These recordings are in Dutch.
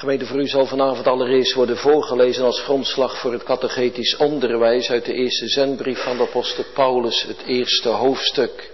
Gemeente, voor u zal vanavond allereerst worden voorgelezen als grondslag voor het catechetisch onderwijs uit de eerste zendbrief van de apostel Paulus, het eerste hoofdstuk.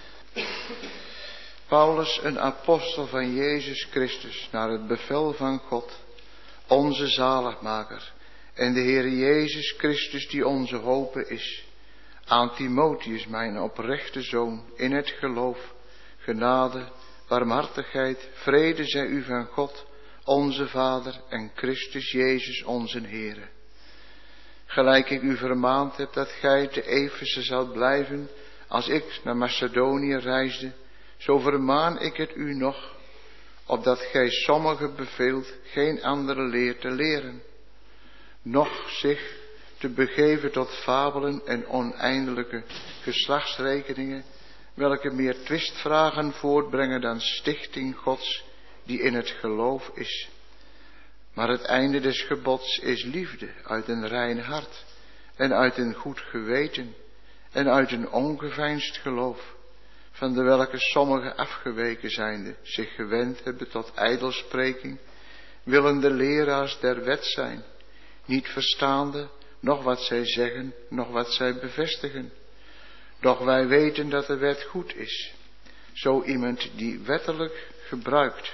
Paulus, een apostel van Jezus Christus, naar het bevel van God, onze zaligmaker, en de Heer Jezus Christus die onze hope is, aan Timotheus, mijn oprechte zoon, in het geloof, genade, barmhartigheid, vrede zij u van God, onze Vader en Christus Jezus onze Heere. Gelijk ik u vermaand heb dat gij te Efeze zoudt blijven, als ik naar Macedonië reisde, zo vermaan ik het u nog, opdat gij sommigen beveelt geen andere leer te leren, noch zich te begeven tot fabelen en oneindelijke geslachtsrekeningen, welke meer twistvragen voortbrengen dan stichting Gods, die in het geloof is. Maar het einde des gebods is liefde uit een rein hart, en uit een goed geweten, en uit een ongeveinsd geloof, van de welke sommigen afgeweken zijnde zich gewend hebben tot ijdelspreking, willende leraars der wet zijn, niet verstaande, noch wat zij zeggen, noch wat zij bevestigen. Doch wij weten dat de wet goed is, zo iemand die wettelijk gebruikt.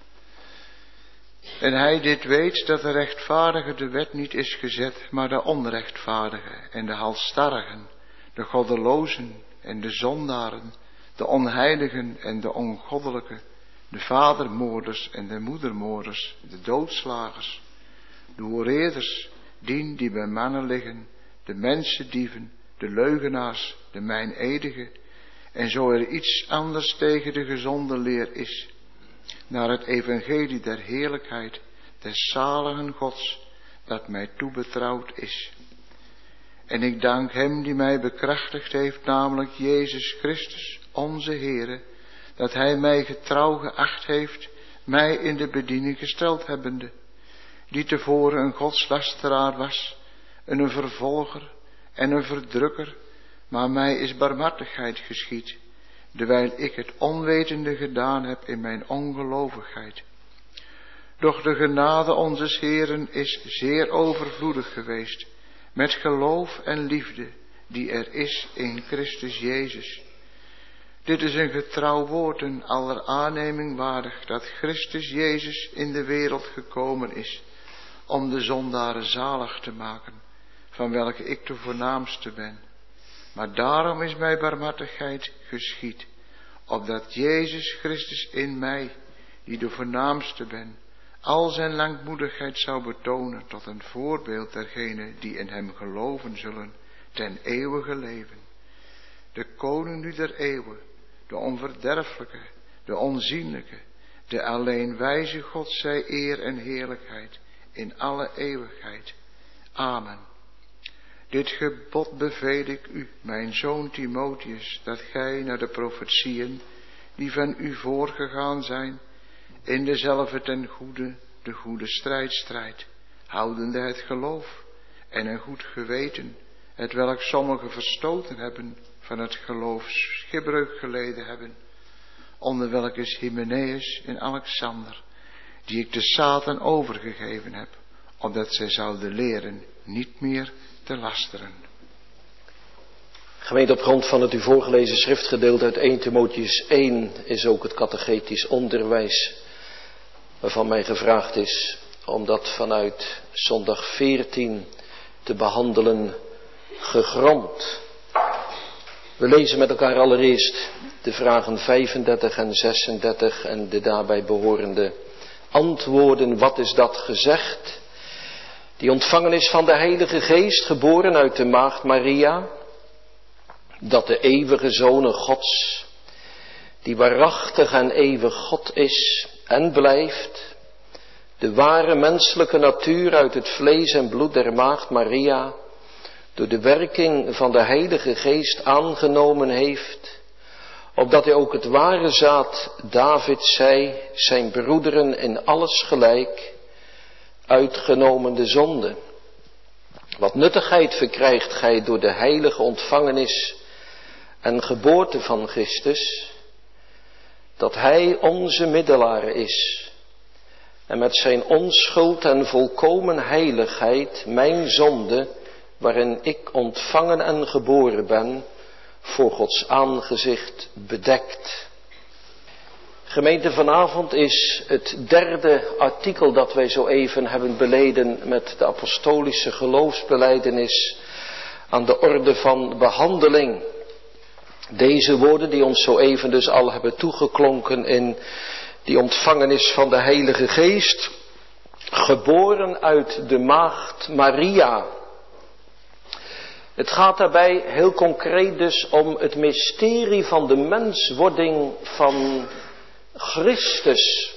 En hij dit weet, dat de rechtvaardige de wet niet is gezet, maar de onrechtvaardige en de halsstarrigen, de goddelozen en de zondaren, de onheiligen en de ongoddelijke, de vadermoorders en de moedermoorders, de doodslagers, de hoereerders, die bij mannen liggen, de mensendieven, de leugenaars, de meineedigen, en zo er iets anders tegen de gezonde leer is, naar het evangelie der heerlijkheid, des zaligen Gods, dat mij toebetrouwd is. En ik dank hem die mij bekrachtigd heeft, namelijk Jezus Christus, onze Heere, dat hij mij getrouw geacht heeft, mij in de bediening gesteld hebbende, die tevoren een godslasteraar was, en een vervolger en een verdrukker, maar mij is barmhartigheid geschied, dewijl ik het onwetende gedaan heb in mijn ongelovigheid. Doch de genade onzes Heeren is zeer overvloedig geweest, met geloof en liefde, die er is in Christus Jezus. Dit is een getrouw woord en aller aanneming waardig, dat Christus Jezus in de wereld gekomen is, om de zondaren zalig te maken, van welke ik de voornaamste ben. Maar daarom is mij barmhartigheid geschied, opdat Jezus Christus in mij, die de voornaamste ben, al zijn langmoedigheid zou betonen tot een voorbeeld dergenen die in hem geloven zullen, ten eeuwige leven. De koning nu der eeuwen, de onverderfelijke, de onzienlijke, de alleen wijze God zij eer en heerlijkheid in alle eeuwigheid. Amen. Dit gebod beveel ik u, mijn zoon Timotheus, dat gij naar de profetieën, die van u voorgegaan zijn, in dezelfde ten goede, de goede strijd strijdt, houdende het geloof en een goed geweten, hetwelk sommigen verstoten hebben, van het geloof schipbreuk geleden hebben, onder welke is Hymenaeus en Alexander, die ik de Satan overgegeven heb, opdat zij zouden leren niet meer te lasteren. Gemeente, op grond van het u voorgelezen schriftgedeelte uit 1 Timotheus 1 is ook het catechetisch onderwijs, waarvan mij gevraagd is om dat vanuit zondag 14 te behandelen gegrond. We lezen met elkaar allereerst de vragen 35 en 36 en de daarbij behorende antwoorden. Wat is dat gezegd? Die ontvangen is van de Heilige Geest, geboren uit de maagd Maria, dat de eeuwige Zoon Gods, die waarachtig en eeuwig God is en blijft, de ware menselijke natuur uit het vlees en bloed der maagd Maria, door de werking van de Heilige Geest aangenomen heeft, opdat hij ook het ware zaad David zij, zijn broederen in alles gelijk, uitgenomen de zonde. Wat nuttigheid verkrijgt gij door de heilige ontvangenis en geboorte van Christus, dat hij onze middelaar is, en met zijn onschuld en volkomen heiligheid mijn zonde, waarin ik ontvangen en geboren ben, voor Gods aangezicht bedekt. Gemeente, vanavond is het derde artikel dat wij zo even hebben beleden met de apostolische geloofsbelijdenis aan de orde van behandeling. Deze woorden die ons zo even dus al hebben toegeklonken in die ontvangenis van de Heilige Geest, geboren uit de maagd Maria. Het gaat daarbij heel concreet dus om het mysterie van de menswording van Christus.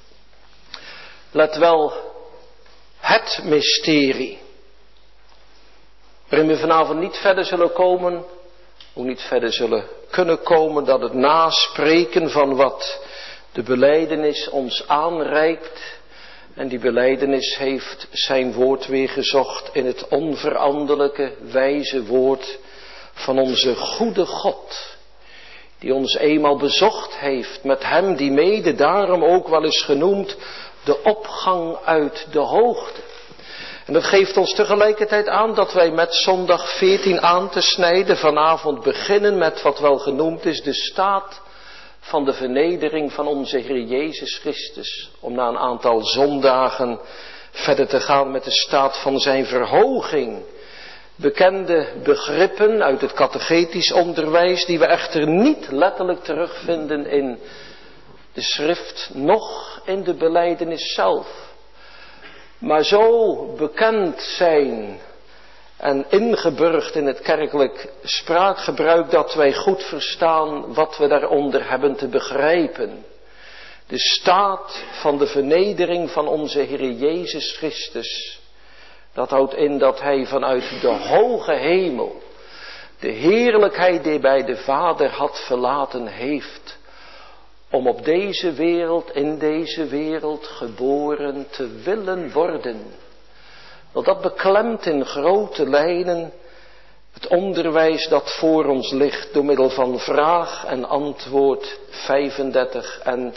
Let wel, het mysterie. Waarin we vanavond niet verder zullen komen, ook niet verder zullen kunnen komen dan het naspreken van wat de belijdenis ons aanreikt. En die belijdenis heeft zijn woord weer gezocht in het onveranderlijke, wijze woord van onze goede God. Die ons eenmaal bezocht heeft met hem die mede daarom ook wel is genoemd de opgang uit de hoogte. En dat geeft ons tegelijkertijd aan dat wij met zondag 14 aan te snijden vanavond beginnen met wat wel genoemd is de staat van de vernedering van onze Heer Jezus Christus. Om na een aantal zondagen verder te gaan met de staat van zijn verhoging. Bekende begrippen uit het catechetisch onderwijs die we echter niet letterlijk terugvinden in de schrift, noch in de belijdenis zelf. Maar zo bekend zijn en ingeburgd in het kerkelijk spraakgebruik dat wij goed verstaan wat we daaronder hebben te begrijpen. De staat van de vernedering van onze Heer Jezus Christus. Dat houdt in dat hij vanuit de hoge hemel de heerlijkheid die bij de Vader had verlaten heeft. Om op deze wereld, in deze wereld geboren te willen worden. Want dat beklemt in grote lijnen het onderwijs dat voor ons ligt door middel van vraag en antwoord 35 en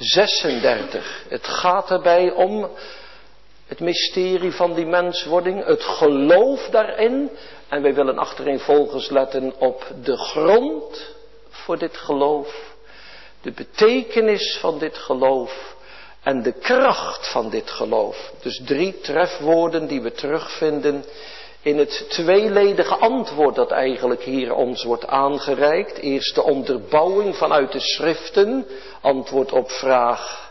36. Het gaat erbij om het mysterie van die menswording, het geloof daarin. En wij willen achtereenvolgens letten op de grond voor dit geloof. De betekenis van dit geloof en de kracht van dit geloof. Dus 3 trefwoorden die we terugvinden in het tweeledige antwoord dat eigenlijk hier ons wordt aangereikt. Eerst de onderbouwing vanuit de schriften, antwoord op vraag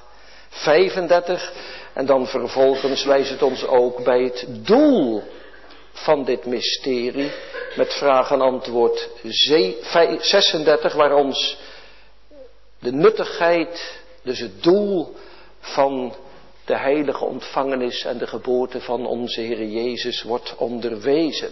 35. En dan vervolgens wijst het ons ook bij het doel van dit mysterie met vraag en antwoord 36 waar ons de nuttigheid, dus het doel van de heilige ontvangenis en de geboorte van onze Heer Jezus wordt onderwezen.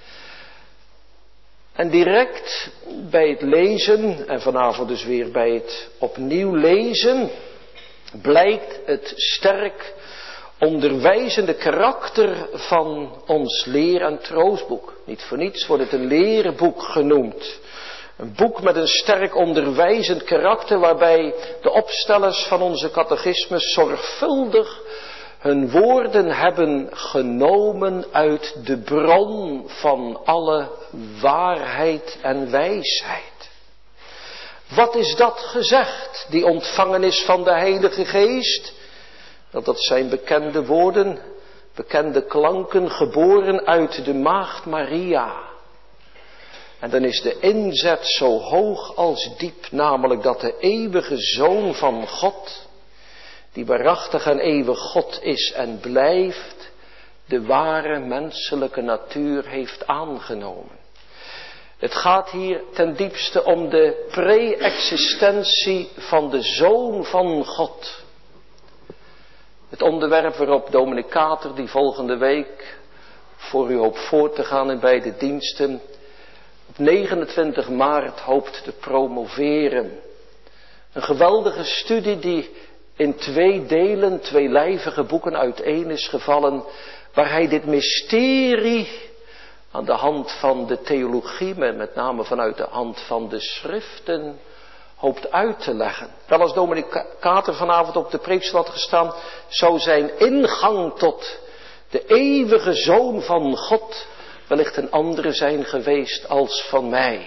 En direct bij het lezen, en vanavond dus weer bij het opnieuw lezen, blijkt het sterk onderwijzende karakter van ons leer- en troostboek. Niet voor niets wordt het een leerboek genoemd. Een boek met een sterk onderwijzend karakter waarbij de opstellers van onze catechismus zorgvuldig hun woorden hebben genomen uit de bron van alle waarheid en wijsheid. Wat is dat gezegd, die ontvangenis van de Heilige Geest? Dat zijn bekende woorden, bekende klanken, geboren uit de maagd Maria. En dan is de inzet zo hoog als diep, namelijk dat de eeuwige Zoon van God, die waarachtig en eeuwig God is en blijft, de ware menselijke natuur heeft aangenomen. Het gaat hier ten diepste om de pre-existentie van de Zoon van God. Het onderwerp waarop Dominicator die volgende week voor u hoopt voor te gaan in beide diensten op 29 maart hoopt te promoveren. Een geweldige studie die in 2 delen, 2-lijvige boeken uiteen is gevallen, waar hij dit mysterie aan de hand van de theologie, maar met name vanuit de hand van de schriften, hoopt uit te leggen. Wel, als dominee Kater vanavond op de preekstoel had gestaan, zou zijn ingang tot de eeuwige Zoon van God wellicht een andere zijn geweest als van mij.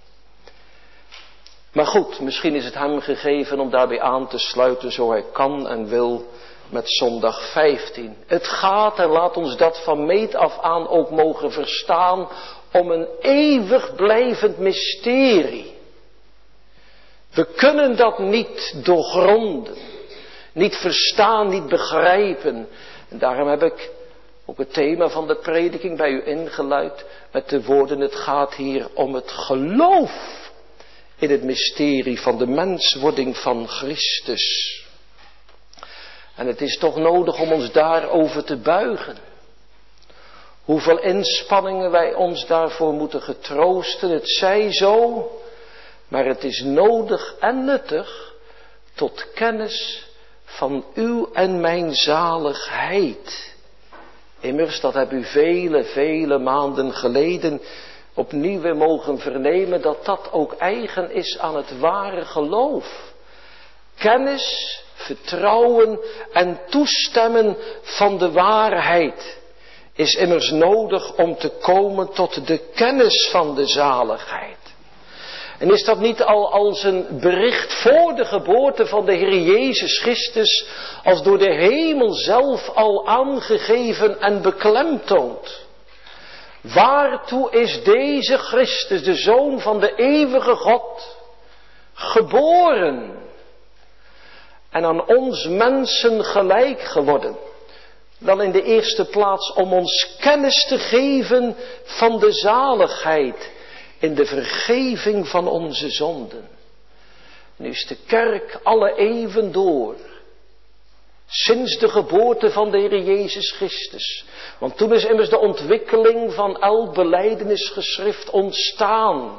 Maar goed, misschien is het hem gegeven om daarbij aan te sluiten zo hij kan en wil met zondag 15. Het gaat, en laat ons dat van meet af aan ook mogen verstaan, om een eeuwig blijvend mysterie. We kunnen dat niet doorgronden, niet verstaan, niet begrijpen. En daarom heb ik ook het thema van de prediking bij u ingeluid met de woorden: het gaat hier om het geloof in het mysterie van de menswording van Christus. En het is toch nodig om ons daarover te buigen. Hoeveel inspanningen wij ons daarvoor moeten getroosten, het zij zo, maar het is nodig en nuttig tot kennis van uw en mijn zaligheid. Immers, dat heb u vele maanden geleden opnieuw weer mogen vernemen, dat dat ook eigen is aan het ware geloof. Kennis, vertrouwen en toestemmen van de waarheid is immers nodig om te komen tot de kennis van de zaligheid. En is dat niet al als een bericht voor de geboorte van de Heer Jezus Christus, als door de hemel zelf al aangegeven en beklemtoond? Waartoe is deze Christus, de Zoon van de eeuwige God, geboren en aan ons mensen gelijk geworden? Wel, in de eerste plaats om ons kennis te geven van de zaligheid in de vergeving van onze zonden. Nu is de kerk alle eeuwen door, sinds de geboorte van de Heer Jezus Christus. Want toen is immers de ontwikkeling van elk belijdenisgeschrift ontstaan.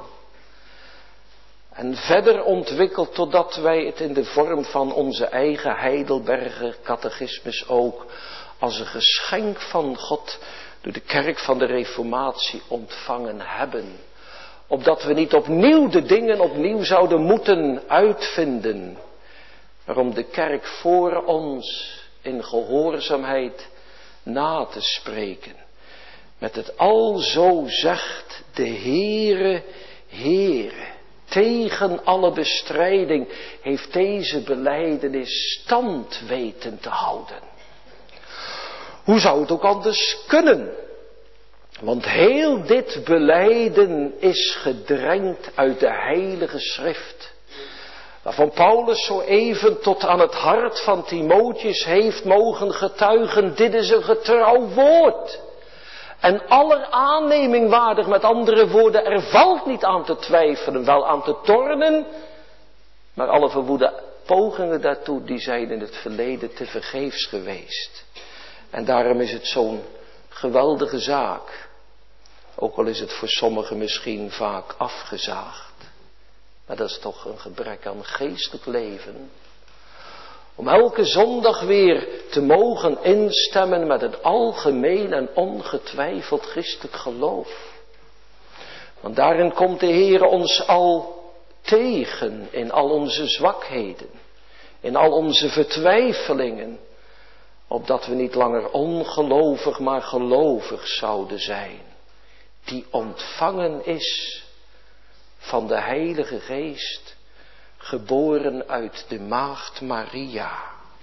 En verder ontwikkeld totdat wij het in de vorm van onze eigen Heidelberger catechismus ook als een geschenk van God door de kerk van de Reformatie ontvangen hebben. Opdat we niet opnieuw de dingen opnieuw zouden moeten uitvinden. Maar om de kerk voor ons in gehoorzaamheid na te spreken. Met het alzo zegt de Heere, Heere. Tegen alle bestrijding heeft deze belijdenis stand weten te houden. Hoe zou het ook anders kunnen? Want heel dit belijden is gedrenkt uit de Heilige Schrift. Waarvan Paulus zo even tot aan het hart van Timotheus heeft mogen getuigen: dit is een getrouw woord. En aller aanneming waardig, met andere woorden, er valt niet aan te twijfelen, wel aan te tornen. Maar alle verwoede pogingen daartoe, die zijn in het verleden te vergeefs geweest. En daarom is het zo'n geweldige zaak. Ook al is het voor sommigen misschien vaak afgezaagd. Maar dat is toch een gebrek aan geestelijk leven. Om elke zondag weer te mogen instemmen met het algemeen en ongetwijfeld christelijk geloof. Want daarin komt de Heer ons al tegen in al onze zwakheden. In al onze vertwijfelingen. Opdat we niet langer ongelovig maar gelovig zouden zijn. Die ontvangen is van de Heilige Geest, geboren uit de maagd Maria.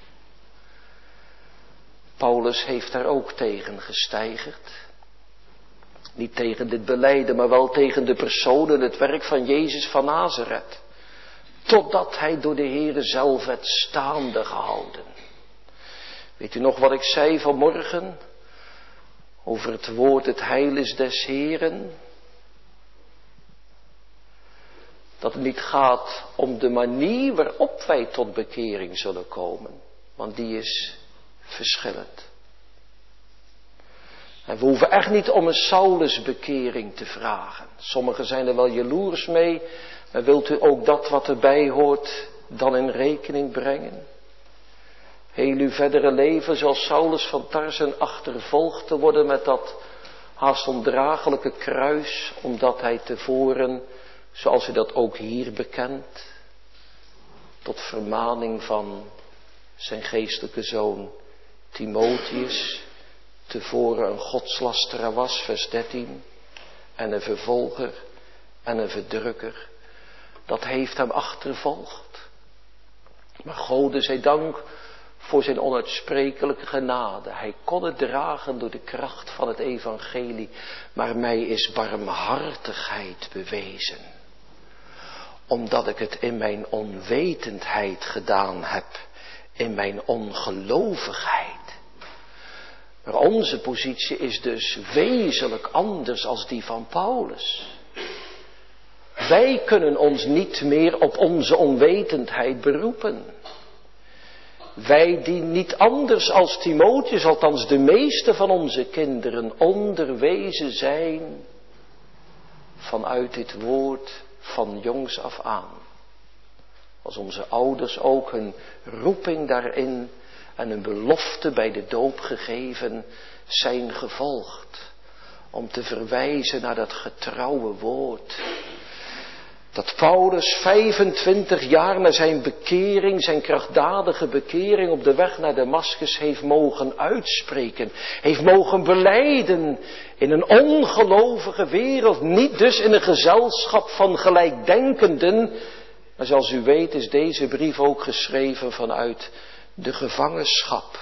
Paulus heeft daar ook tegen gesteigerd. Niet tegen dit belijden, maar wel tegen de persoon en het werk van Jezus van Nazareth. Totdat hij door de Heere zelf werd staande gehouden. Weet u nog wat ik zei vanmorgen? Over het woord: het heil is des Heeren. Dat het niet gaat om de manier waarop wij tot bekering zullen komen. Want die is verschillend. En we hoeven echt niet om een Saulusbekering te vragen. Sommigen zijn er wel jaloers mee. Maar wilt u ook dat wat erbij hoort dan in rekening brengen? Heel uw verdere leven zoals Saulus van Tarsen achtervolgd te worden met dat haast ondraaglijke kruis. Omdat hij tevoren, zoals u dat ook hier bekent, tot vermaning van zijn geestelijke zoon Timotheus, tevoren een godslasteraar was, vers 13, en een vervolger en een verdrukker. Dat heeft hem achtervolgd. Maar Gode zij dank voor zijn onuitsprekelijke genade. Hij kon het dragen door de kracht van het evangelie, maar mij is barmhartigheid bewezen. Omdat ik het in mijn onwetendheid gedaan heb, in mijn ongelovigheid. Maar onze positie is dus wezenlijk anders als die van Paulus. Wij kunnen ons niet meer op onze onwetendheid beroepen. Wij die niet anders als Timotheus, althans de meeste van onze kinderen, onderwezen zijn vanuit dit woord van jongs af aan. Als onze ouders ook hun roeping daarin en hun belofte bij de doop gegeven zijn gevolgd. Om te verwijzen naar dat getrouwe woord. Dat Paulus 25 jaar na zijn bekering, zijn krachtdadige bekering op de weg naar Damaskus heeft mogen uitspreken. Heeft mogen belijden in een ongelovige wereld. Niet dus in een gezelschap van gelijkdenkenden. Maar zoals u weet is deze brief ook geschreven vanuit de gevangenschap.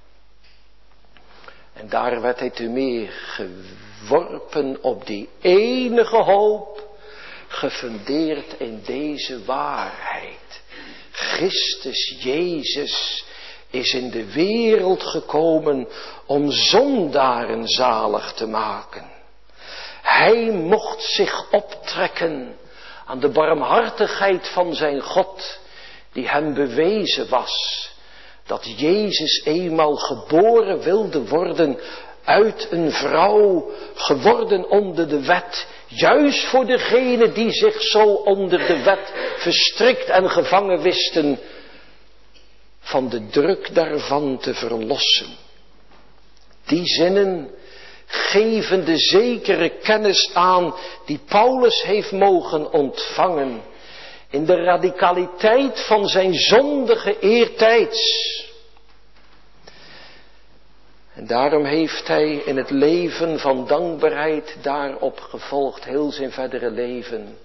En daar werd hij te meer geworpen op die enige hoop, gefundeerd in deze waarheid. Christus Jezus is in de wereld gekomen om zondaren zalig te maken. Hij mocht zich optrekken aan de barmhartigheid van zijn God, die hem bewezen was, dat Jezus eenmaal geboren wilde worden uit een vrouw, geworden onder de wet, juist voor degenen die zich zo onder de wet verstrikt en gevangen wisten, van de druk daarvan te verlossen. Die zinnen geven de zekere kennis aan die Paulus heeft mogen ontvangen in de radicaliteit van zijn zondige eertijds. En daarom heeft hij in het leven van dankbaarheid daarop gevolgd, heel zijn verdere leven,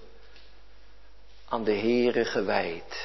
aan de Heere gewijd.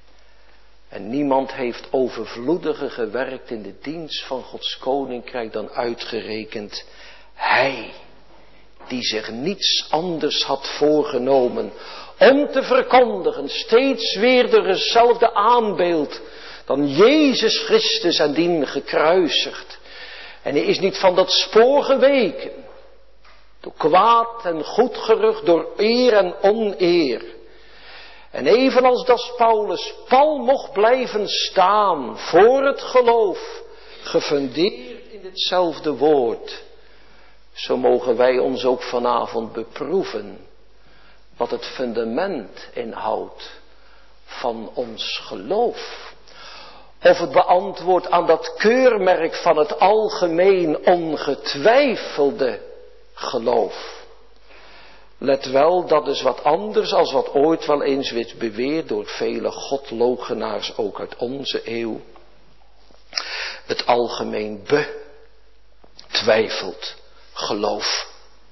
En niemand heeft overvloediger gewerkt in de dienst van Gods koninkrijk dan uitgerekend hij, die zich niets anders had voorgenomen om te verkondigen, steeds weer door hetzelfde aanbeeld, dan Jezus Christus en dien gekruisigd. En hij is niet van dat spoor geweken, door kwaad en goed gerucht, door eer en oneer. En evenals dat Paulus pal mocht blijven staan voor het geloof, gefundeerd in hetzelfde woord, zo mogen wij ons ook vanavond beproeven wat het fundament inhoudt van ons geloof. Of het beantwoordt aan dat keurmerk van het algemeen ongetwijfelde geloof. Let wel, dat is wat anders als wat ooit wel eens werd beweerd door vele godloochenaars ook uit onze eeuw. Het algemeen betwijfeld geloof.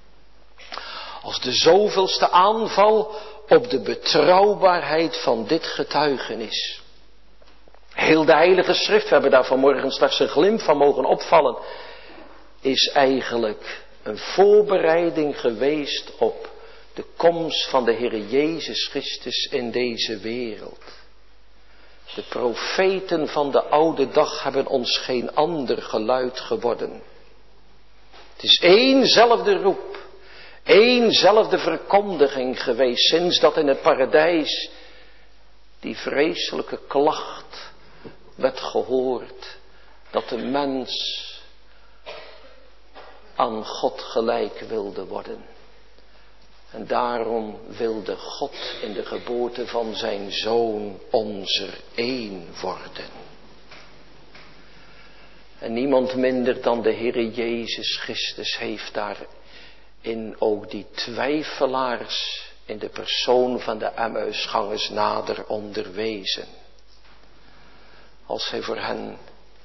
Als de zoveelste aanval op de betrouwbaarheid van dit getuigenis. Heel de Heilige Schrift, we hebben daar vanmorgen straks een glimp van mogen opvallen, is eigenlijk een voorbereiding geweest op de komst van de Heer Jezus Christus in deze wereld. De profeten van de oude dag hebben ons geen ander geluid geworden. Het is éénzelfde roep, éénzelfde verkondiging geweest sinds dat in het paradijs die vreselijke klacht werd gehoord, dat de mens aan God gelijk wilde worden. En daarom wilde God in de geboorte van zijn Zoon onze één worden. En niemand minder dan de Heere Jezus Christus heeft daarin ook die twijfelaars in de persoon van de Emmausgangers nader onderwezen. als hij voor hen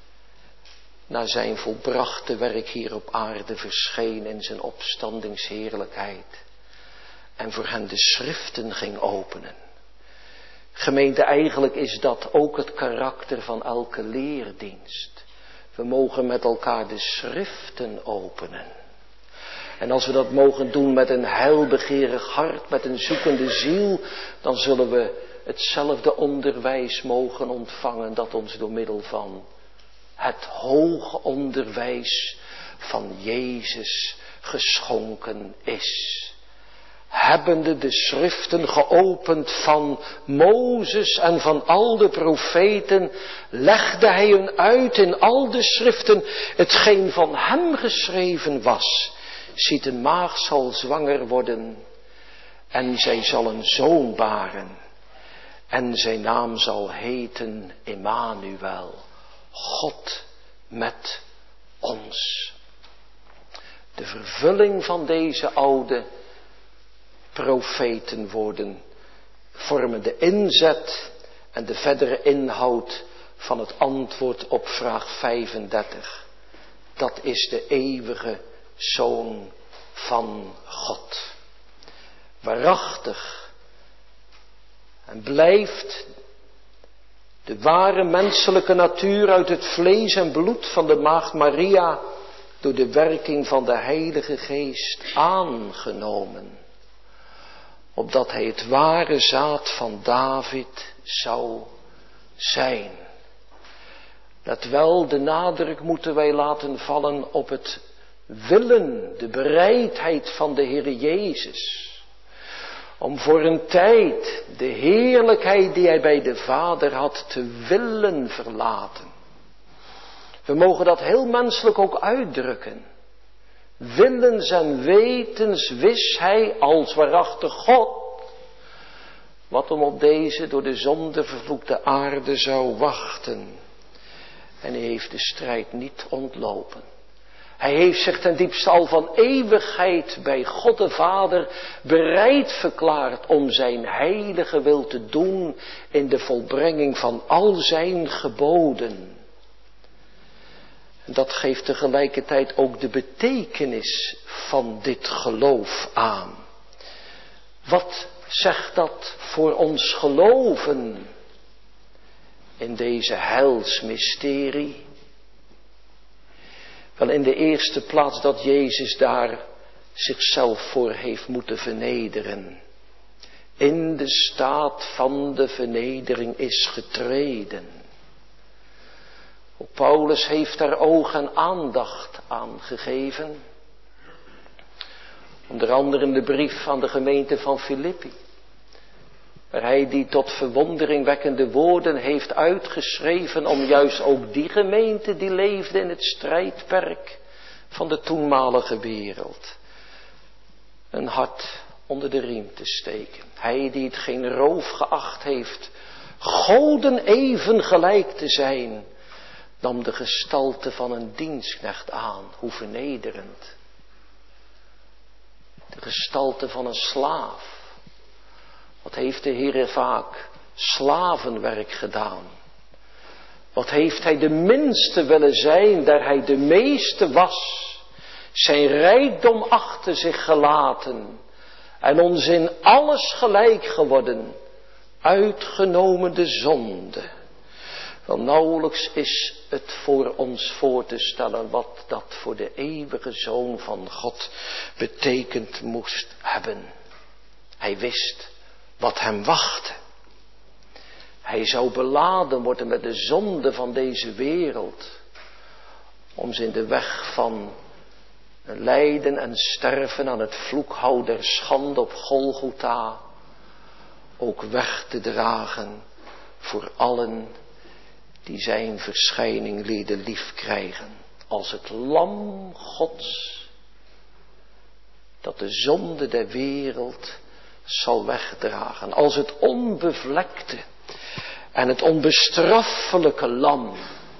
na zijn volbrachte werk hier op aarde verscheen in zijn opstandingsheerlijkheid en voor hen de schriften ging openen. Gemeente, eigenlijk is dat ook het karakter van elke leerdienst. We mogen met elkaar de schriften openen. En als we dat mogen doen met een heilbegeerig hart, met een zoekende ziel, dan zullen we hetzelfde onderwijs mogen ontvangen dat ons door middel van het hoge onderwijs van Jezus geschonken is. Hebbende de schriften geopend van Mozes en van al de profeten, legde hij hun uit in al de schriften hetgeen van hem geschreven was. Ziet, een maagd zal zwanger worden en zij zal een zoon baren. En zijn naam zal heten Emmanuel, God met ons. De vervulling van deze oude profetenwoorden vormen de inzet en de verdere inhoud van het antwoord op vraag 35. Dat is de eeuwige Zoon van God. Waarachtig. En blijft de ware menselijke natuur uit het vlees en bloed van de maagd Maria door de werking van de Heilige Geest aangenomen. Opdat hij het ware zaad van David zou zijn. Let wel, de nadruk moeten wij laten vallen op het willen, de bereidheid van de Heer Jezus. Om voor een tijd de heerlijkheid die hij bij de Vader had te willen verlaten. We mogen dat heel menselijk ook uitdrukken. Willens en wetens wist hij als waarachtig God, wat hem op deze door de zonde vervloekte aarde zou wachten. En hij heeft de strijd niet ontlopen. Hij heeft zich ten diepste al van eeuwigheid bij God de Vader bereid verklaard om zijn heilige wil te doen in de volbrenging van al zijn geboden. En dat geeft tegelijkertijd ook de betekenis van dit geloof aan. Wat zegt dat voor ons geloven in deze heilsmysterie? Wel, in de eerste plaats dat Jezus daar zichzelf voor heeft moeten vernederen. In de staat van de vernedering is getreden. Paulus heeft daar oog en aandacht aan gegeven. Onder andere in de brief aan de gemeente van Filippi. Waar hij die tot verwondering wekkende woorden heeft uitgeschreven om juist ook die gemeente die leefde in het strijdperk van de toenmalige wereld een hart onder de riem te steken. Hij die het geen roof geacht heeft Goden even gelijk te zijn, nam de gestalte van een dienstknecht aan. Hoe vernederend. De gestalte van een slaaf. Wat heeft de Heer vaak slavenwerk gedaan. Wat heeft hij de minste willen zijn, daar hij de meeste was. Zijn rijkdom achter zich gelaten. En ons in alles gelijk geworden. Uitgenomen de zonde. Wel, nauwelijks is het voor ons voor te stellen wat dat voor de eeuwige Zoon van God betekend moest hebben. Hij wist wat hem wachtte. Hij zou beladen worden met de zonde van deze wereld. Om ze in de weg van lijden en sterven aan het vloekhout der schande op Golgotha ook weg te dragen voor allen die zijn verschijning leden lief krijgen. Als het lam Gods dat de zonde der wereld zal wegdragen. Als het onbevlekte en het onbestraffelijke lam.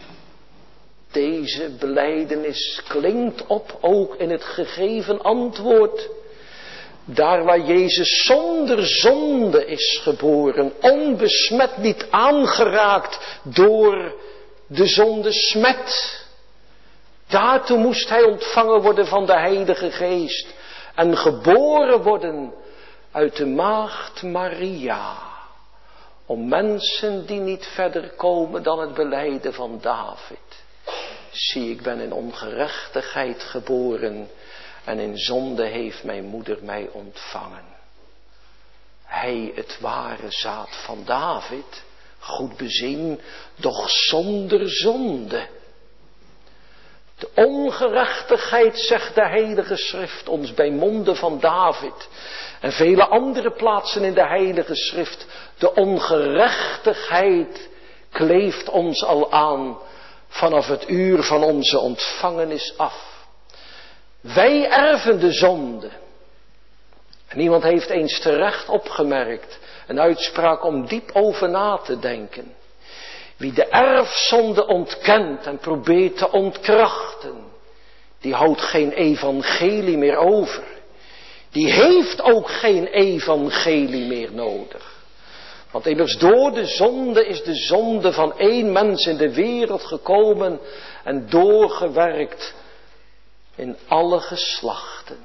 Deze belijdenis klinkt op ook in het gegeven antwoord. Daar waar Jezus zonder zonde is geboren, onbesmet, niet aangeraakt door de zonde smet. Daartoe moest hij ontvangen worden van de Heilige Geest en geboren worden uit de maagd Maria. Om mensen die niet verder komen dan het belijden van David. Zie, ik ben in ongerechtigheid geboren en in zonde heeft mijn moeder mij ontvangen. Hij, het ware zaad van David, goed bezien, doch zonder zonde. De ongerechtigheid, zegt de Heilige Schrift ons bij monden van David en vele andere plaatsen in de Heilige Schrift. De ongerechtigheid kleeft ons al aan vanaf het uur van onze ontvangenis af. Wij erven de zonde. En iemand heeft eens terecht opgemerkt, een uitspraak om diep over na te denken. Wie de erfzonde ontkent en probeert te ontkrachten, die houdt geen evangelie meer over. Die heeft ook geen evangelie meer nodig. Want immers door de zonde is de zonde van één mens in de wereld gekomen en doorgewerkt in alle geslachten.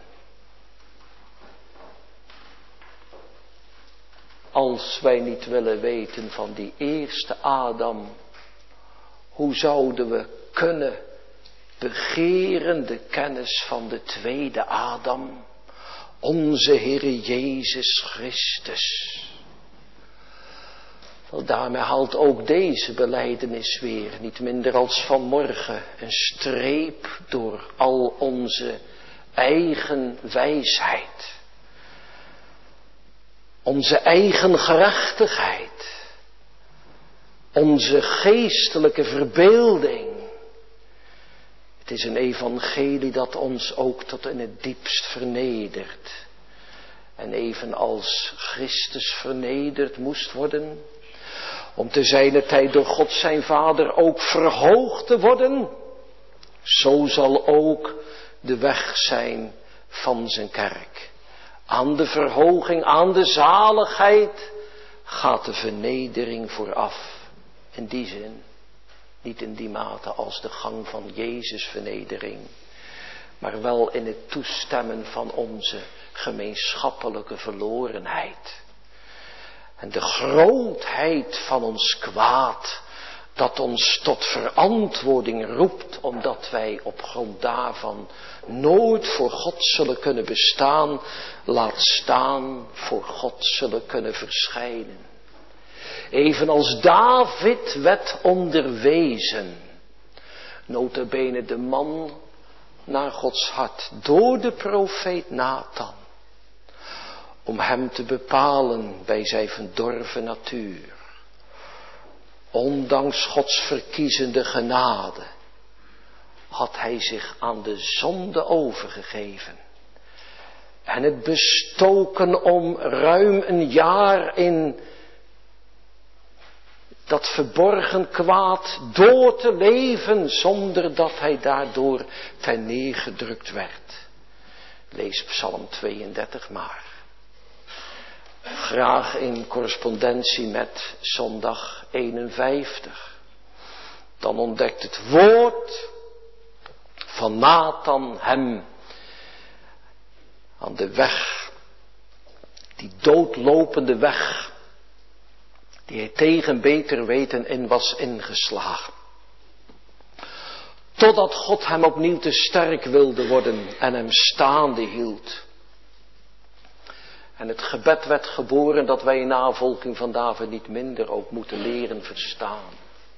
Als wij niet willen weten van die eerste Adam, hoe zouden we kunnen begeren de kennis van de tweede Adam, onze Heer Jezus Christus? Wel, daarmee haalt ook deze belijdenis weer, niet minder als vanmorgen, een streep door al onze eigen wijsheid. Onze eigen gerechtigheid. Onze geestelijke verbeelding. Het is een evangelie dat ons ook tot in het diepst vernedert. En evenals Christus vernederd moest worden, om te zijner tijd door God zijn Vader ook verhoogd te worden, zo zal ook de weg zijn van zijn kerk. Aan de verhoging, aan de zaligheid gaat de vernedering vooraf. In die zin, niet in die mate als de gang van Jezus vernedering, maar wel in het toestemmen van onze gemeenschappelijke verlorenheid. En de grootheid van ons kwaad, dat ons tot verantwoording roept, omdat wij op grond daarvan nooit voor God zullen kunnen bestaan, laat staan voor God zullen kunnen verschijnen. Evenals David werd onderwezen, nota bene de man naar Gods hart, door de profeet Nathan, om hem te bepalen bij zijn verdorven natuur. Ondanks Gods verkiezende genade had hij zich aan de zonde overgegeven. En het bestoken om ruim een jaar in dat verborgen kwaad door te leven, zonder dat hij daardoor terneergedrukt werd. Lees Psalm 32 maar. Graag in correspondentie met zondag 51. Dan ontdekt het woord van Nathan hem aan de weg, die doodlopende weg, die hij tegen beter weten in was ingeslagen. Totdat God hem opnieuw te sterk wilde worden en hem staande hield. En het gebed werd geboren dat wij in navolging van David niet minder ook moeten leren verstaan.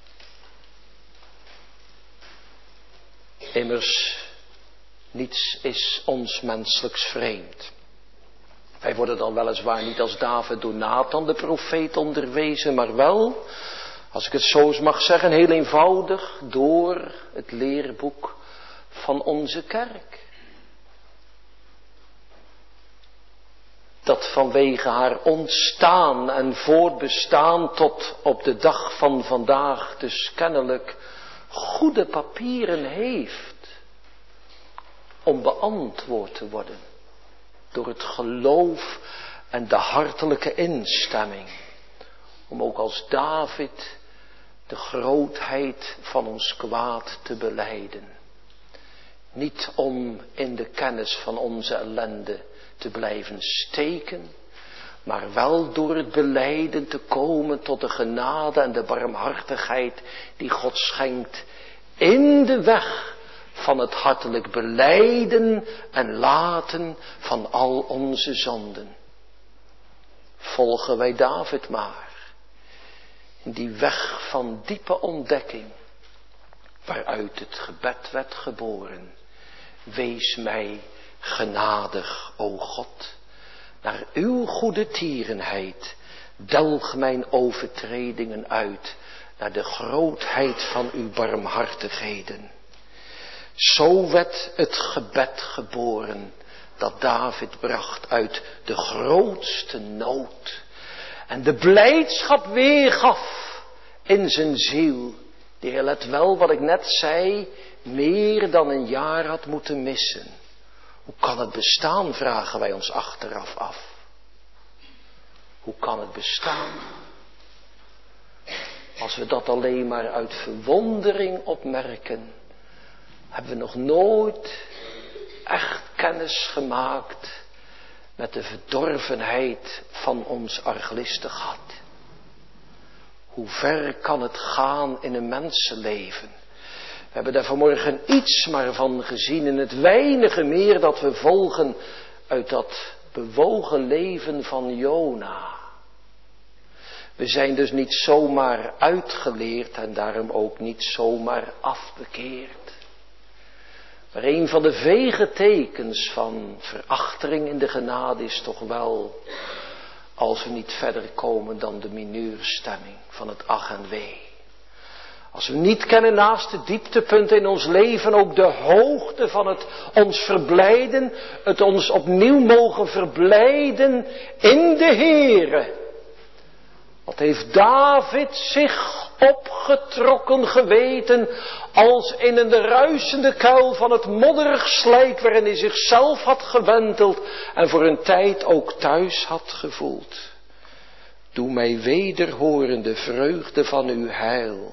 Immers, niets is ons menselijks vreemd. Wij worden dan weliswaar niet als David door Nathan de profeet onderwezen, maar wel, als ik het zo eens mag zeggen, heel eenvoudig door het leerboek van onze kerk. Dat vanwege haar ontstaan en voortbestaan tot op de dag van vandaag dus kennelijk goede papieren heeft om beantwoord te worden door het geloof en de hartelijke instemming. Om ook als David de grootheid van ons kwaad te belijden. Niet om in de kennis van onze ellende te blijven steken, maar wel door het belijden te komen tot de genade en de barmhartigheid die God schenkt in de weg van het hartelijk belijden en laten van al onze zonden. Volgen wij David maar in die weg van diepe ontdekking, waaruit het gebed werd geboren. Wees mij genadig, o God, naar uw goede tierenheid. Delg mijn overtredingen uit, naar de grootheid van uw barmhartigheden. Zo werd het gebed geboren dat David bracht uit de grootste nood. En de blijdschap weergaf in zijn ziel. Die hij, let wel wat ik net zei, meer dan een jaar had moeten missen. Hoe kan het bestaan, vragen wij ons achteraf af. Hoe kan het bestaan? Als we dat alleen maar uit verwondering opmerken, hebben we nog nooit echt kennis gemaakt met de verdorvenheid van ons arglistig hart. Hoe ver kan het gaan in een mensenleven? We hebben daar vanmorgen iets maar van gezien in het weinige meer dat we volgen uit dat bewogen leven van Jona. We zijn dus niet zomaar uitgeleerd en daarom ook niet zomaar afbekeerd. Maar een van de vege tekens van verachtering in de genade is toch wel, als we niet verder komen dan de mineurstemming van het ach en wee. Als we niet kennen naast de dieptepunten in ons leven ook de hoogte van het ons verblijden, het ons opnieuw mogen verblijden in de Heere. Wat heeft David zich opgetrokken geweten als in een ruisende kuil van het modderig slijk waarin hij zichzelf had gewenteld en voor een tijd ook thuis had gevoeld. Doe mij wederhoren de vreugde van uw heil.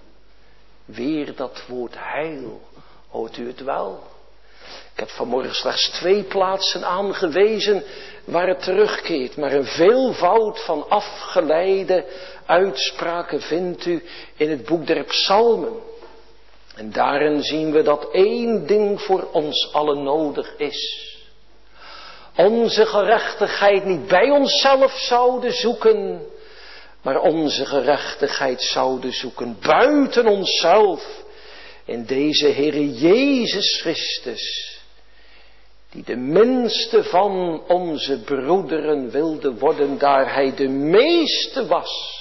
Weer dat woord heil, hoort u het wel? Ik heb vanmorgen slechts 2 plaatsen aangewezen waar het terugkeert. Maar een veelvoud van afgeleide uitspraken vindt u in het boek der Psalmen. En daarin zien we dat 1 ding voor ons allen nodig is. Onze gerechtigheid niet bij onszelf zouden zoeken, maar onze gerechtigheid zouden zoeken buiten onszelf in deze Heere Jezus Christus, die de minste van onze broederen wilde worden, daar hij de meeste was.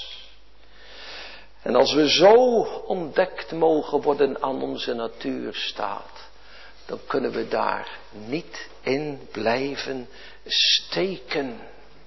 En als we zo ontdekt mogen worden aan onze natuurstaat, dan kunnen we daar niet in blijven steken.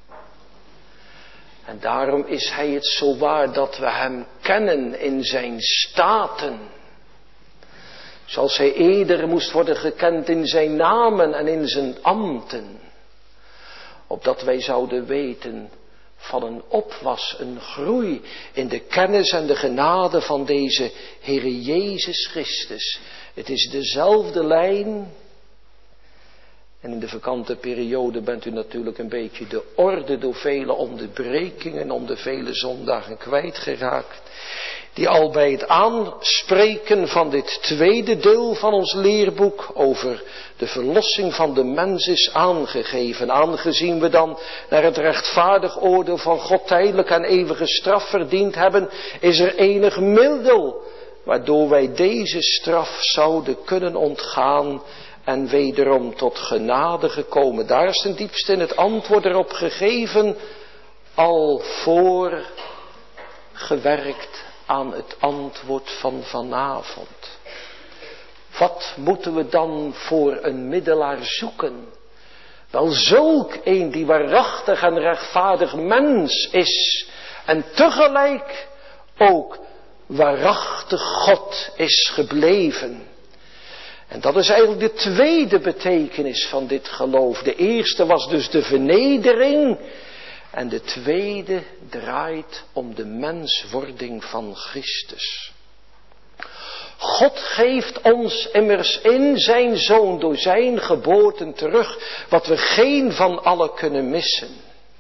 En daarom is hij het zo waar dat we hem kennen in zijn staten. Zoals hij eerder moest worden gekend in zijn namen en in zijn ambten. Opdat wij zouden weten van een opwas, een groei in de kennis en de genade van deze Heere Jezus Christus. Het is dezelfde lijn. En in de vakante periode bent u natuurlijk een beetje de orde door vele onderbrekingen, om de vele zondagen kwijtgeraakt. Die al bij het aanspreken van dit tweede deel van ons leerboek over de verlossing van de mens is aangegeven. Aangezien we dan naar het rechtvaardig oordeel van God tijdelijk en eeuwige straf verdiend hebben, is er enig middel waardoor wij deze straf zouden kunnen ontgaan en wederom tot genade gekomen. Daar is ten diepste in het antwoord erop gegeven, al voor gewerkt aan het antwoord van vanavond. Wat moeten we dan voor een middelaar zoeken? Wel zulk een die waarachtig en rechtvaardig mens is en tegelijk ook waarachtig God is gebleven. En dat is eigenlijk de tweede betekenis van dit geloof. De eerste was dus de vernedering. En de tweede draait om de menswording van Christus. God geeft ons immers in zijn Zoon door zijn geboorte terug wat we geen van allen kunnen missen.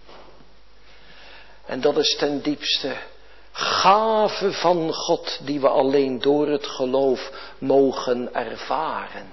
En dat is ten diepste gave van God die we alleen door het geloof mogen ervaren.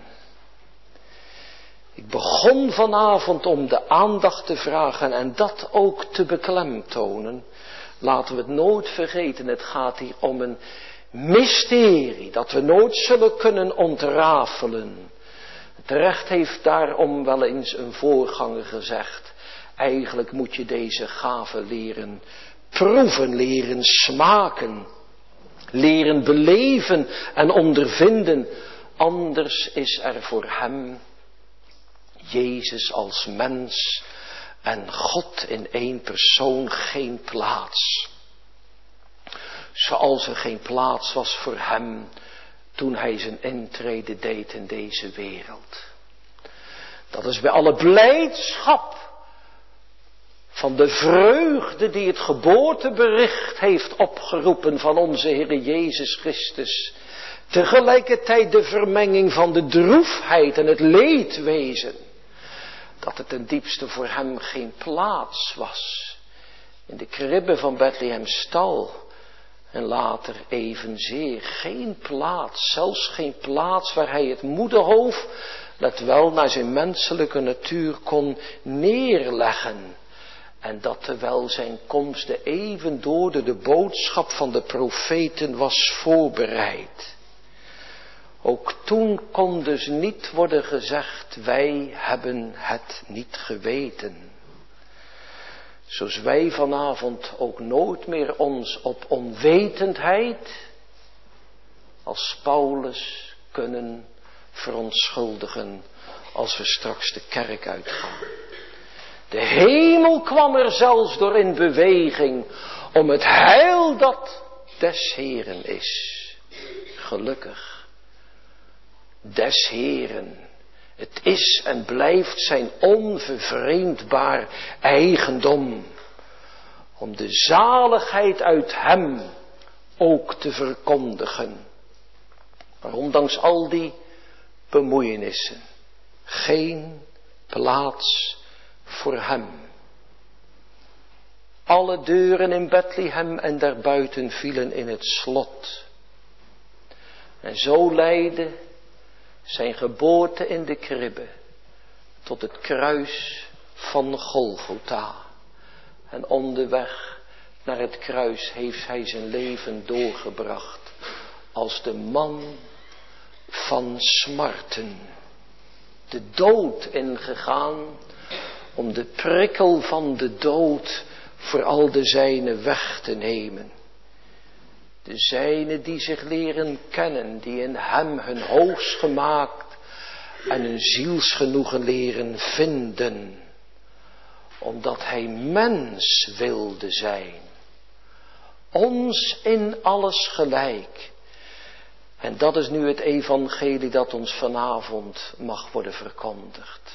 Ik begon vanavond om de aandacht te vragen en dat ook te beklemtonen. Laten we het nooit vergeten, het gaat hier om een mysterie dat we nooit zullen kunnen ontrafelen. Terecht heeft daarom wel eens een voorganger gezegd, eigenlijk moet je deze gave leren proeven, leren smaken, leren beleven en ondervinden. Anders is er voor hem, Jezus als mens en God in één persoon, geen plaats. Zoals er geen plaats was voor hem toen hij zijn intrede deed in deze wereld. Dat is bij alle blijdschap van de vreugde die het geboortebericht heeft opgeroepen van onze Heer Jezus Christus. Tegelijkertijd de vermenging van de droefheid en het leedwezen. Dat het ten diepste voor hem geen plaats was. In de kribbe van Bethlehem stal. En later evenzeer geen plaats. Zelfs geen plaats waar hij het moederhoofd, let wel, naar zijn menselijke natuur kon neerleggen. En dat terwijl zijn komst de eeuwen door de boodschap van de profeten was voorbereid. Ook toen kon dus niet worden gezegd, wij hebben het niet geweten. Zoals wij vanavond ook nooit meer ons op onwetendheid, als Paulus, kunnen verontschuldigen als we straks de kerk uitgaan. De hemel kwam er zelfs door in beweging om het heil dat des Heeren is. Gelukkig, des Heeren. Het is en blijft zijn onvervreemdbaar eigendom. Om de zaligheid uit hem ook te verkondigen. Maar ondanks al die bemoeienissen, geen plaats voor hem. Alle deuren in Bethlehem en daarbuiten vielen in het slot. En zo leidde zijn geboorte in de kribbe tot het kruis van Golgotha. En onderweg naar het kruis heeft hij zijn leven doorgebracht als de man van smarten. De dood ingegaan om de prikkel van de dood voor al de zijnen weg te nemen. De zijnen die zich leren kennen, die in hem hun hoogst gemaakt en hun zielsgenoegen leren vinden. Omdat hij mens wilde zijn. Ons in alles gelijk. En dat is nu het evangelie dat ons vanavond mag worden verkondigd.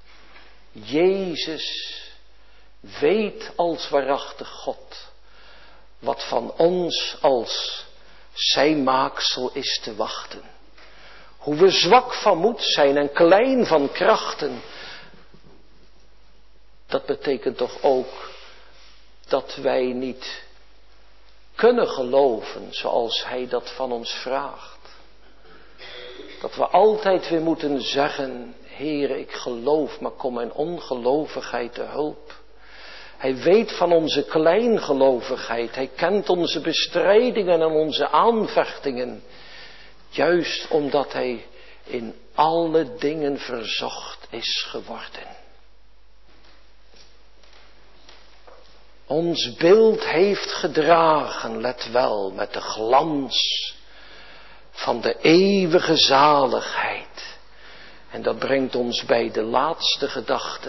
Jezus weet als waarachtig God wat van ons als zijn maaksel is te wachten. Hoe we zwak van moed zijn en klein van krachten. Dat betekent toch ook dat wij niet kunnen geloven zoals hij dat van ons vraagt. Dat we altijd weer moeten zeggen, Heere, ik geloof, maar kom mijn ongelovigheid te hulp. Hij weet van onze kleingelovigheid. Hij kent onze bestrijdingen en onze aanvechtingen. Juist omdat hij in alle dingen verzocht is geworden. Ons beeld heeft gedragen, let wel, met de glans van de eeuwige zaligheid. En dat brengt ons bij de laatste gedachte.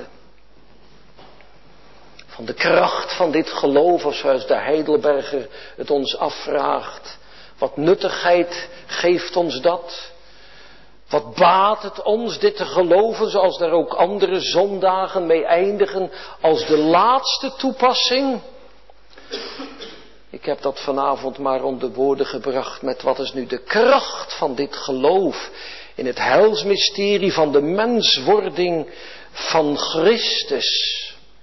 Van de kracht van dit geloof, of zoals de Heidelberger het ons afvraagt. Wat nuttigheid geeft ons dat? Wat baat het ons dit te geloven, zoals daar ook andere zondagen mee eindigen, als de laatste toepassing? Ik heb dat vanavond maar onder woorden gebracht met wat is nu de kracht van dit geloof in het heilsmysterie van de menswording van Christus.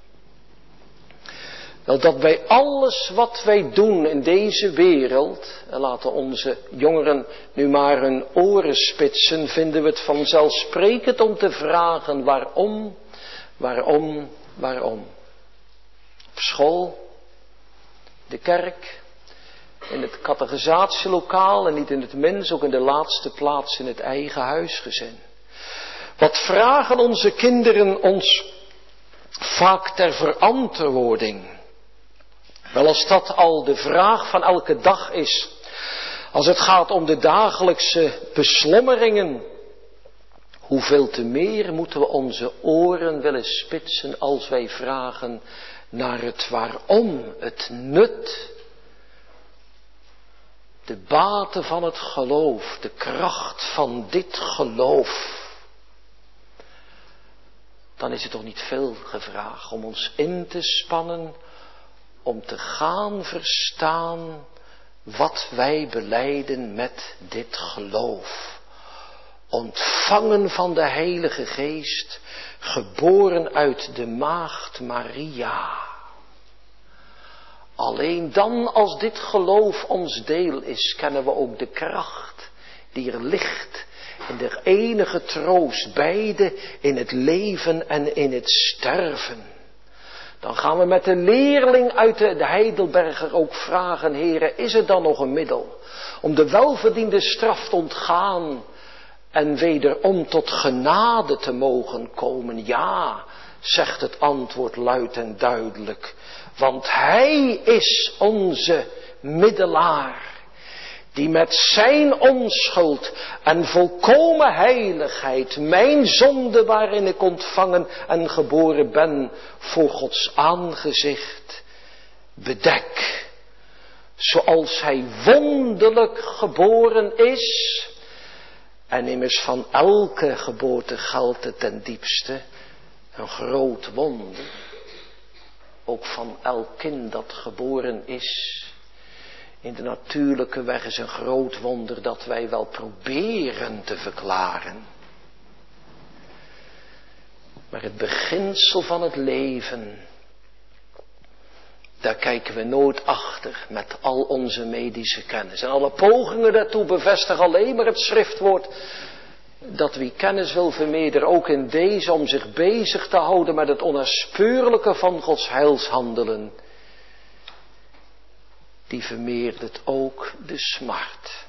Wel, dat bij alles wat wij doen in deze wereld, en laten onze jongeren nu maar hun oren spitsen, vinden we het vanzelfsprekend om te vragen waarom, waarom, waarom. Op school, de kerk, in het catechisatielokaal en niet in het minst, ook in de laatste plaats in het eigen huisgezin. Wat vragen onze kinderen ons vaak ter verantwoording? Wel, als dat al de vraag van elke dag is, als het gaat om de dagelijkse beslommeringen, hoeveel te meer moeten we onze oren willen spitsen als wij vragen naar het waarom, het nut, de baten van het geloof, de kracht van dit geloof. Dan is het toch niet veel gevraagd om ons in te spannen, om te gaan verstaan wat wij belijden met dit geloof. Ontvangen van de Heilige Geest, geboren uit de maagd Maria. Alleen dan als dit geloof ons deel is, kennen we ook de kracht die er ligt in de enige troost, beide in het leven en in het sterven. Dan gaan we met de leerling uit de Heidelberger ook vragen, Heere, is er dan nog een middel om de welverdiende straf te ontgaan en wederom tot genade te mogen komen? Ja, zegt het antwoord luid en duidelijk, want Hij is onze middelaar, die met zijn onschuld en volkomen heiligheid mijn zonde waarin ik ontvangen en geboren ben voor Gods aangezicht bedek. Zoals Hij wonderlijk geboren is. En immers van elke geboorte geldt het ten diepste een groot wonder. Ook van elk kind dat geboren is. In de natuurlijke weg is een groot wonder dat wij wel proberen te verklaren. Maar het beginsel van het leven, daar kijken we nooit achter met al onze medische kennis. En alle pogingen daartoe bevestigen alleen maar het schriftwoord dat wie kennis wil vermeerderen, ook in deze, om zich bezig te houden met het onnaspeurlijke van Gods heilshandelen. Die vermeerdert ook de smart.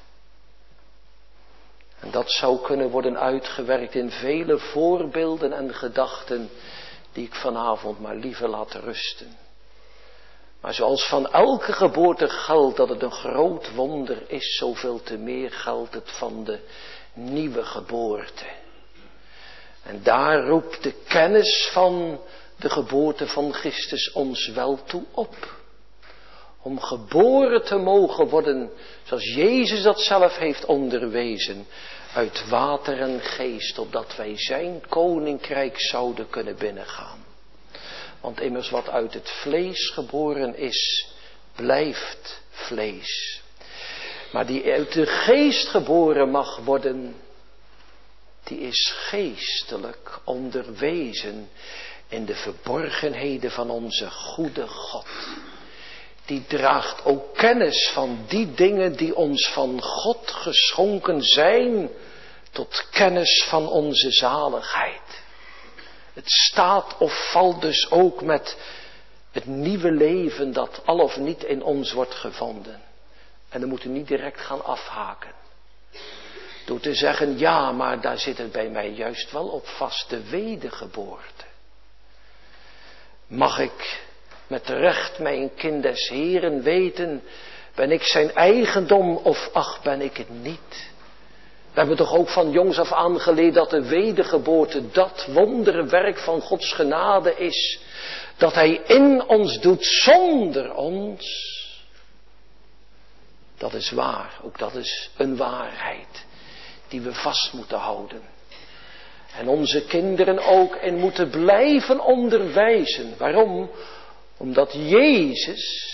En dat zou kunnen worden uitgewerkt in vele voorbeelden en gedachten die ik vanavond maar liever laat rusten. Maar zoals van elke geboorte geldt dat het een groot wonder is, zoveel te meer geldt het van de nieuwe geboorte. En daar roept de kennis van de geboorte van Christus ons wel toe op. Om geboren te mogen worden, zoals Jezus dat zelf heeft onderwezen, uit water en geest, opdat wij zijn koninkrijk zouden kunnen binnengaan. Want immers wat uit het vlees geboren is, blijft vlees. Maar die uit de geest geboren mag worden, die is geestelijk onderwezen in de verborgenheden van onze goede God. Die draagt ook kennis van die dingen die ons van God geschonken zijn, tot kennis van onze zaligheid. Het staat of valt dus ook met het nieuwe leven dat al of niet in ons wordt gevonden. En dan moet u niet direct gaan afhaken. Door te zeggen, ja, maar daar zit het bij mij juist wel op vast, de wedergeboorte. Mag ik met recht mijn kind des Heren weten, ben ik zijn eigendom of ach, ben ik het niet? We hebben toch ook van jongs af aan geleerd dat de wedergeboorte dat wonderwerk van Gods genade is. Dat Hij in ons doet zonder ons. Dat is waar, ook dat is een waarheid. die we vast moeten houden. En onze kinderen ook en moeten blijven onderwijzen. Waarom? Omdat Jezus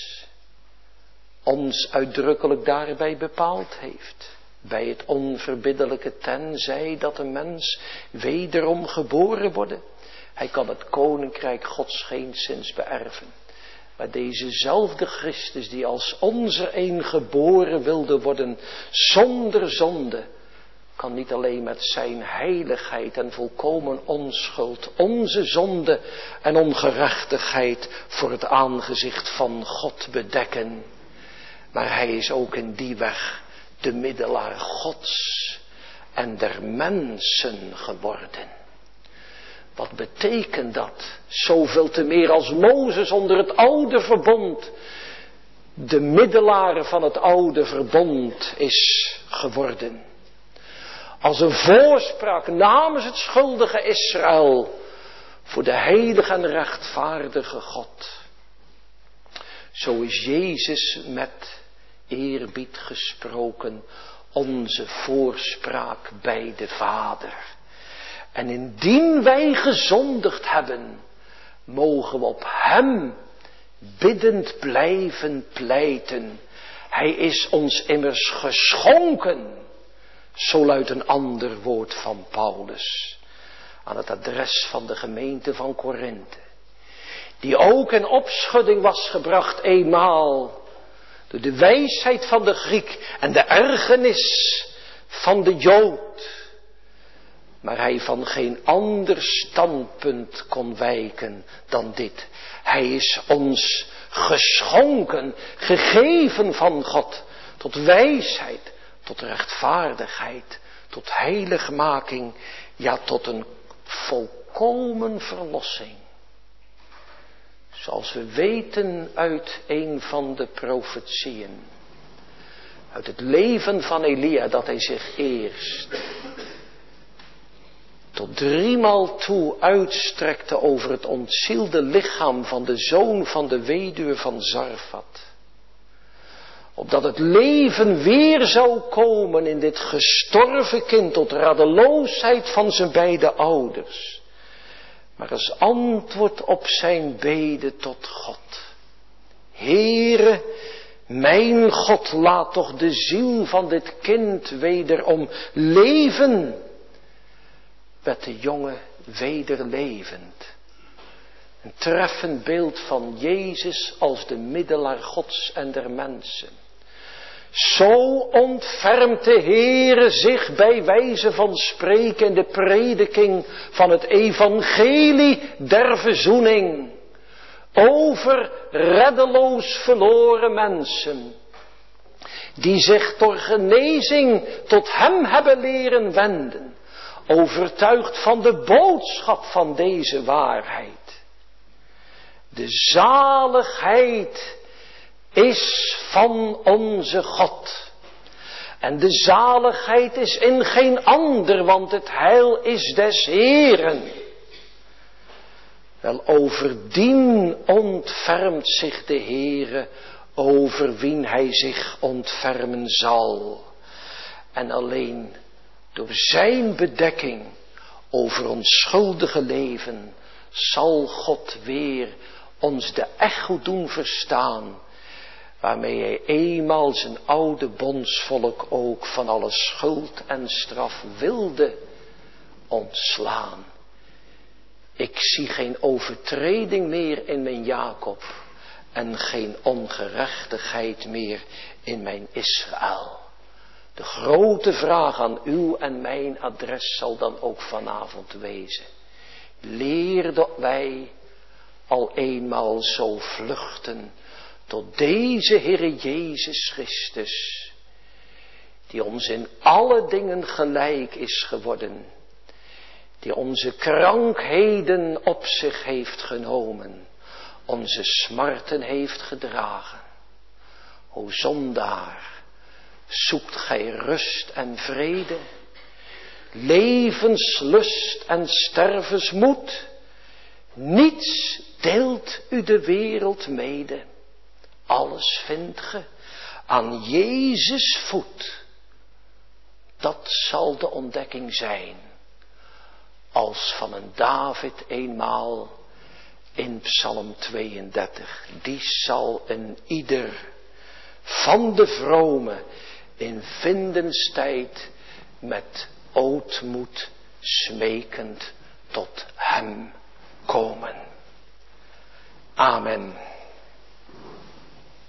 ons uitdrukkelijk daarbij bepaald heeft. Bij het onverbiddelijke tenzij dat een mens wederom geboren worden. Hij kan het koninkrijk Gods geenszins beërven. Maar dezezelfde Christus die als onze een geboren wilde worden zonder zonde, kan niet alleen met zijn heiligheid en volkomen onschuld onze zonde en ongerechtigheid voor het aangezicht van God bedekken. Maar hij is ook in die weg de middelaar Gods en der mensen geworden. Wat betekent dat? Zoveel te meer als Mozes onder het oude verbond de middelaar van het oude verbond is geworden. Als een voorspraak namens het schuldige Israël voor de heilige en rechtvaardige God. Zo is Jezus met eerbied gesproken onze voorspraak bij de Vader. En indien wij gezondigd hebben, mogen we op hem biddend blijven pleiten. Hij is ons immers geschonken. Zo luidt een ander woord van Paulus aan het adres van de gemeente van Korinthe. Die ook in opschudding was gebracht eenmaal door de wijsheid van de Griek en de ergernis van de Jood. Maar hij van geen ander standpunt kon wijken dan dit. Hij is ons geschonken, gegeven van God, tot wijsheid, tot rechtvaardigheid, tot heiligmaking, ja tot een volkomen verlossing. Zoals we weten uit een van de profetieën, uit het leven van Elia, dat hij zich eerst tot 3 maal toe uitstrekte over het ontzielde lichaam van de zoon van de weduwe van Zarfat. Opdat het leven weer zou komen in dit gestorven kind tot radeloosheid van zijn beide ouders. Maar als antwoord op zijn bede tot God. Heere, mijn God, laat toch de ziel van dit kind wederom leven. Werd de jongen wederlevend. Een treffend beeld van Jezus als de middelaar Gods en der mensen. Zo ontfermt de Heere zich bij wijze van spreken in de prediking van het evangelie der verzoening. Over reddeloos verloren mensen. Die zich door genezing tot hem hebben leren wenden. Overtuigd van de boodschap van deze waarheid. De zaligheid is van onze God. En de zaligheid is in geen ander, want het heil is des Heeren. Wel overdien ontfermt zich de Heere, over wien hij zich ontfermen zal. En alleen door zijn bedekking over ons schuldige leven zal God weer ons de echo doen verstaan, waarmee hij eenmaal zijn oude bondsvolk ook van alle schuld en straf wilde ontslaan. Ik zie geen overtreding meer in mijn Jacob en geen ongerechtigheid meer in mijn Israël. De grote vraag aan uw en mijn adres zal dan ook vanavond wezen. Leerden wij al eenmaal zo vluchten tot deze Heere Jezus Christus, die ons in alle dingen gelijk is geworden, die onze krankheden op zich heeft genomen, onze smarten heeft gedragen. O zondaar, zoekt gij rust en vrede, levenslust en stervensmoed? Niets deelt u de wereld mede. Alles vindt ge aan Jezus voet. Dat zal de ontdekking zijn. Als van een David eenmaal in Psalm 32. Die zal een ieder van de vrome in vindenstijd met ootmoed smekend tot hem komen. Amen.